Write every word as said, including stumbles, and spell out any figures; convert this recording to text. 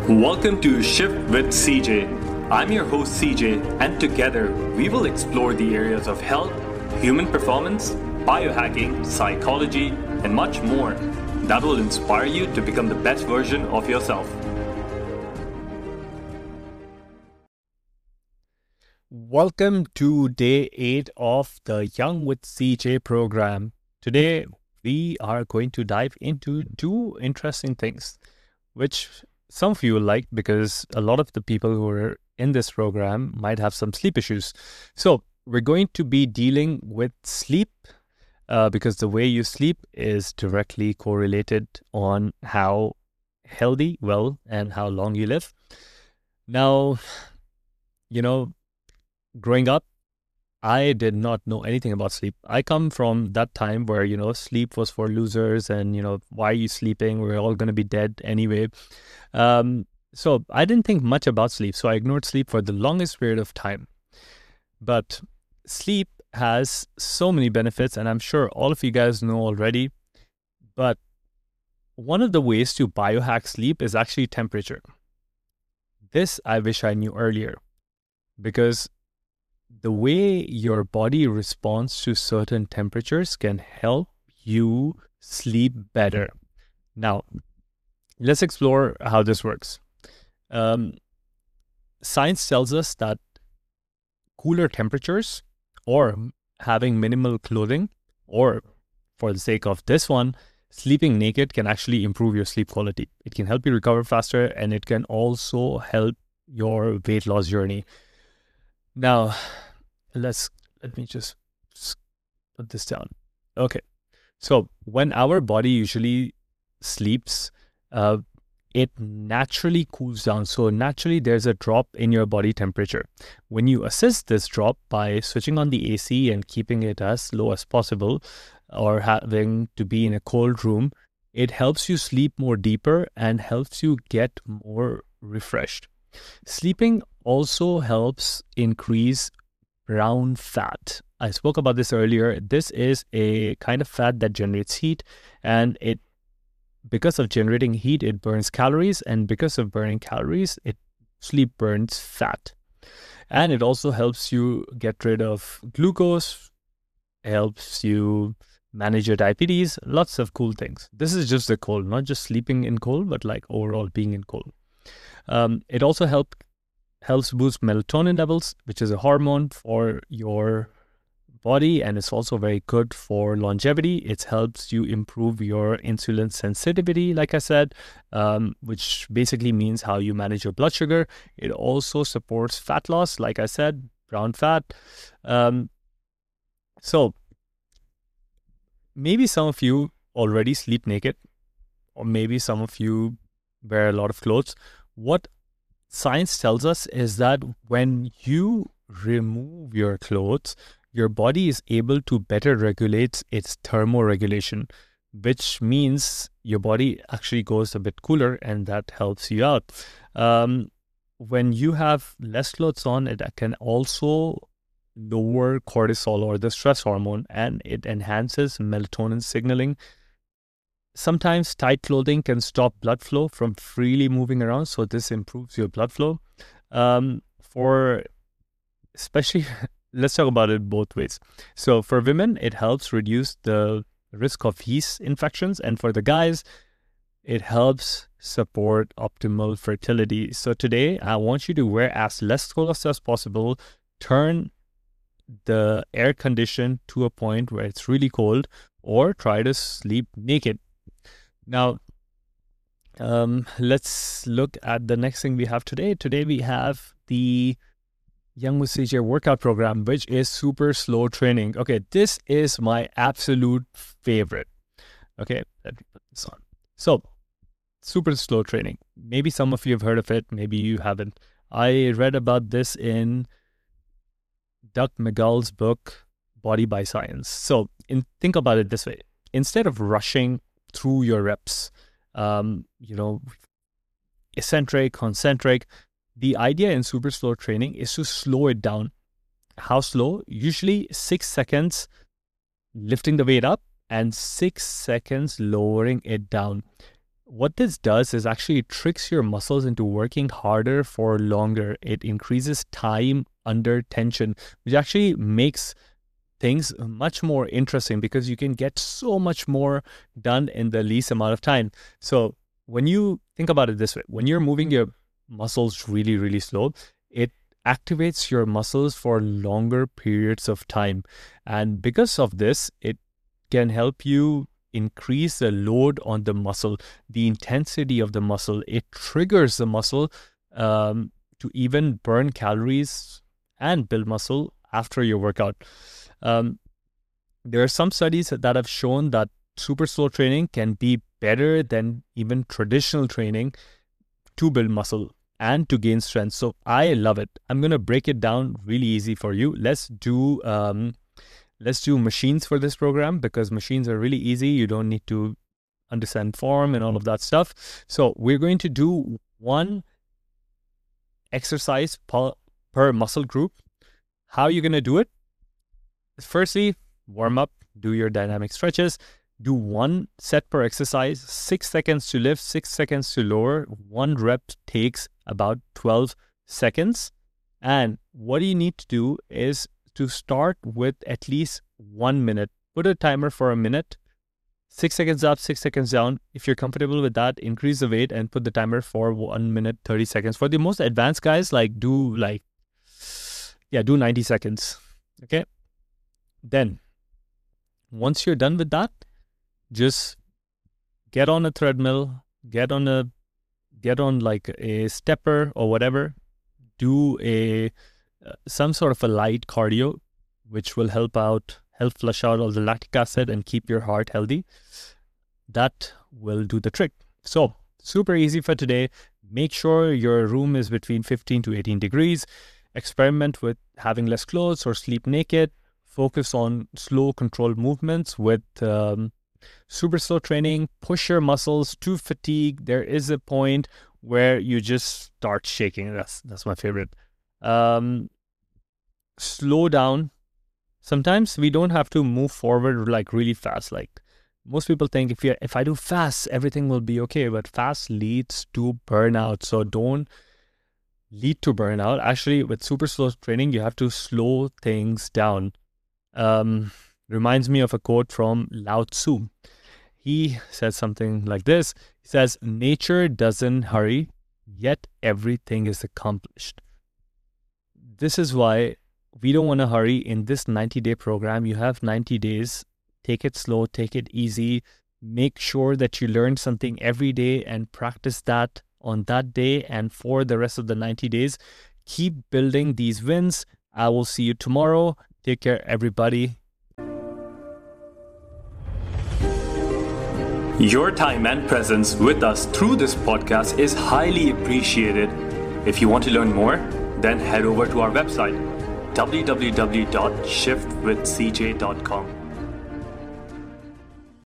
Welcome to Shift with C J. I'm your host C J, and together we will explore the areas of health, human performance, biohacking, psychology, and much more that will inspire you to become the best version of yourself. Welcome to day eight of the Young with C J program. Today we are going to dive into two interesting things, which some of you will like because a lot of the people who are in this program might have some sleep issues. So we're going to be dealing with sleep uh, because the way you sleep is directly correlated on how healthy, well, and how long you live. Now, you know, growing up, I did not know anything about sleep. I come from that time where, you know, sleep was for losers and, you know, why are you sleeping? We're all going to be dead anyway. Um, so I didn't think much about sleep. So I ignored sleep for the longest period of time. But sleep has so many benefits, and I'm sure all of you guys know already. But one of the ways to biohack sleep is actually temperature. This I wish I knew earlier, because the way your body responds to certain temperatures can help you sleep better. Now, let's explore how this works. Um, science tells us that cooler temperatures or having minimal clothing, or for the sake of this one, sleeping naked can actually improve your sleep quality. It can help you recover faster, and it can also help your weight loss journey. Now, let's let me just put this down. Okay, so when our body usually sleeps, uh, it naturally cools down. So naturally, there's a drop in your body temperature. When you assist this drop by switching on the A C and keeping it as low as possible, or having to be in a cold room, it helps you sleep more deeper and helps you get more refreshed. Sleeping also helps increase brown fat. I spoke about this earlier. This is a kind of fat that generates heat, and it, because of generating heat, it burns calories, and because of burning calories, it sleep burns fat. And it also helps you get rid of glucose, helps you manage your diabetes, lots of cool things. This is just the cold, not just sleeping in cold, but like overall being in cold. Um, it also help, helps boost melatonin levels, which is a hormone for your body, and it's also very good for longevity. It helps you improve your insulin sensitivity, like I said, um, which basically means how you manage your blood sugar. It also supports fat loss, like I said, brown fat. Um, so maybe some of you already sleep naked, or maybe some of you wear a lot of clothes. What science tells us is that when you remove your clothes, your body is able to better regulate its thermoregulation, which means your body actually goes a bit cooler, and that helps you out. Um, when you have less clothes on, it can also lower cortisol, or the stress hormone, and it enhances melatonin signaling. Sometimes tight clothing can stop blood flow from freely moving around, so this improves your blood flow. Um, for especially, let's talk about it both ways. So for women, it helps reduce the risk of yeast infections, and for the guys, it helps support optimal fertility. So today, I want you to wear as less clothes as possible. Turn the air condition to a point where it's really cold, or try to sleep naked. Now, um, let's look at the next thing we have today. Today we have the Young with C J workout program, which is super slow training. Okay, this is my absolute favorite. Okay, let me put this on. So, super slow training. Maybe some of you have heard of it, maybe you haven't. I read about this in Doug McGill's book, Body by Science. So, in, think about it this way. Instead of rushing through your reps, um, you know, eccentric, concentric, the idea in super slow training is to slow it down. How slow? Usually six seconds lifting the weight up and six seconds lowering it down. what this does is actually it tricks your muscles into working harder for longer. It increases time under tension, which actually makes things much more interesting because you can get so much more done in the least amount of time. So when you think about it this way, when you're moving your muscles really, really slow, it activates your muscles for longer periods of time. And because of this, it can help you increase the load on the muscle, the intensity of the muscle. It triggers the muscle um, to even burn calories and build muscle after your workout. Um, there are some studies that have shown that super slow training can be better than even traditional training to build muscle and to gain strength. So I love it. I'm going to break it down really easy for you. Let's do um, let's do machines for this program because machines are really easy. You don't need to understand form and all of that stuff. So we're going to do one exercise per, per muscle group. How are you going to do it? Firstly, warm up, do your dynamic stretches, do one set per exercise, six seconds to lift, six seconds to lower. One rep takes about twelve seconds. And what you need to do is to start with at least one minute. Put a timer for a minute, six seconds up, six seconds down. If you're comfortable with that, increase the weight and put the timer for one minute, thirty seconds. For the most advanced guys, like do like, yeah, do ninety seconds. Okay. Then, once you're done with that, just get on a treadmill, get on a, get on like a stepper or whatever. Do a uh, some sort of a light cardio, which will help out, help flush out all the lactic acid and keep your heart healthy. That will do the trick. So super easy for today. Make sure your room is between fifteen to eighteen degrees. Experiment with having less clothes or sleep naked. Focus on slow controlled movements with um, super slow training. Push your muscles to fatigue. There is a point where you just start shaking. That's that's my favorite. Um, slow down. Sometimes we don't have to move forward like really fast. Like most people think if you if I do fast, everything will be okay. But fast leads to burnout. So don't lead to burnout. Actually, with super slow training, you have to slow things down. Um, reminds me of a quote from Lao Tzu. He says something like this. He says, nature doesn't hurry, yet everything is accomplished. This is why we don't want to hurry in this ninety-day program. You have ninety days. Take it slow, take it easy. Make sure that you learn something every day and practice that on that day and for the rest of the ninety days. Keep building these wins. I will see you tomorrow. Take care, everybody. Your time and presence with us through this podcast is highly appreciated. If you want to learn more, then head over to our website, w w w dot shift with c j dot com.